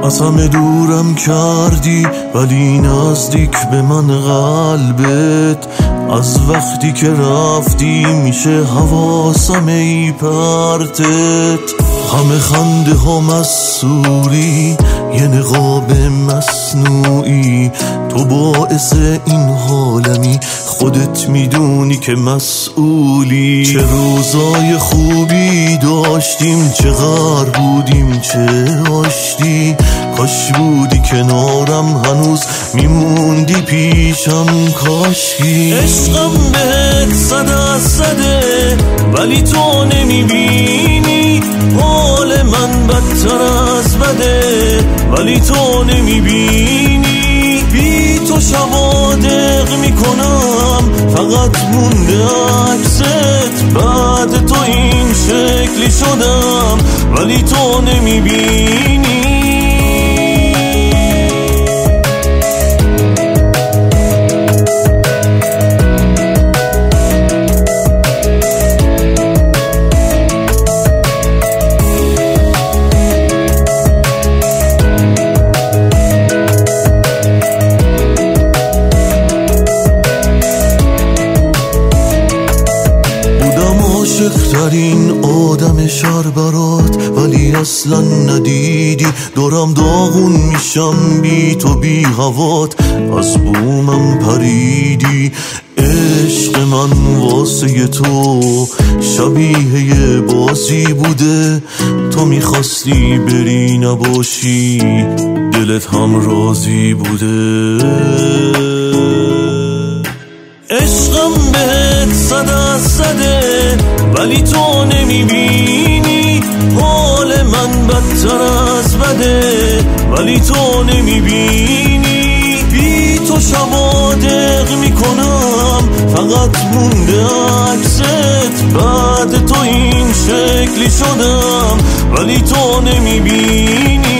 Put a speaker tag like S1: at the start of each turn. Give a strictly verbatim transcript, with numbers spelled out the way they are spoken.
S1: از همه دورم کردی ولی نزدیک به من قلبت. از وقتی که رفتی میشه حواسم ای پرتت. همه خنده ها مسئولی یه نقاب مصنوعی. تو باعث این حالمی خودت میدونی که مسئولی. چه روزای خوبی داشتیم چقدر بودیم چه آشتی. کاش بودی کنارم هنوز میموندی پیشم کاشکی. عشقم بهت صده از صده ولی تو نمیبینی. حال من بدتر از بده ولی تو نمیبینی. بی تو شوادق میکنم فقط مونده عکست. بعد تو این شکلی شدم ولی تو نمیبینی. عاشق‌ترین آدم شهر برات ولی اصلا ندیدی. دارم داغون میشم بی تو بی هوات. از بومم پریدی. عشق من واسه تو شبیه یه بازی بوده. تو میخواستی بری نباشی دلت هم راضی بوده. عشقم بهت صده از صده ولی تو نمیبینی. حال من بدتر از بده ولی تو نمیبینی. بی تو شوادق میکنم فقط مونده عکست. بعد تو این شکلی شدم ولی تو نمیبینی.